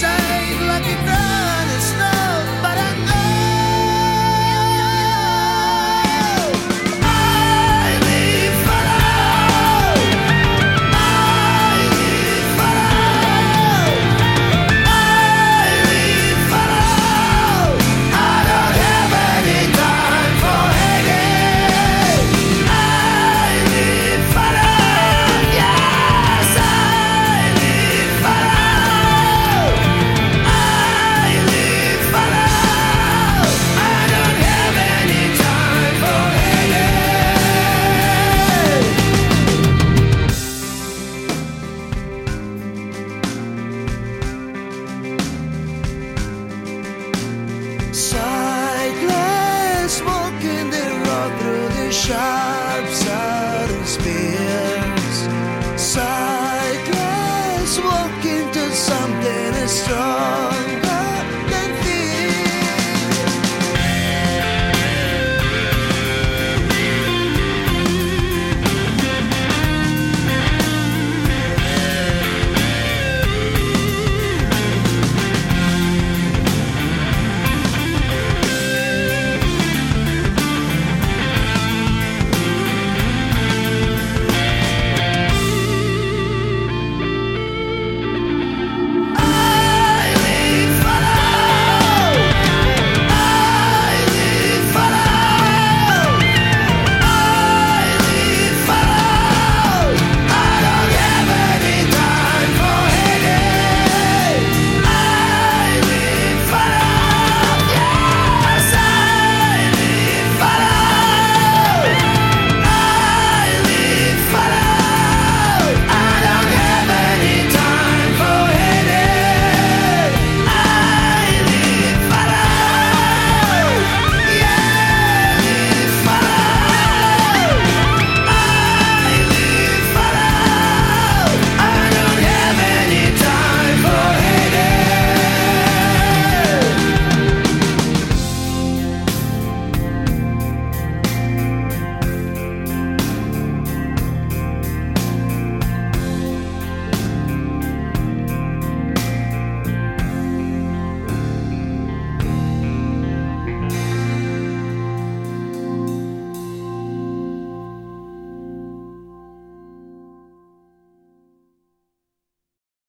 ain't lucky ground and snow, but I know I live for love. I live for love. I live for love. I don't have any time for hating. I live for love. Yes, I live for love. I live for love. I don't have any time for hating. Sightless, walking the road through the shadows.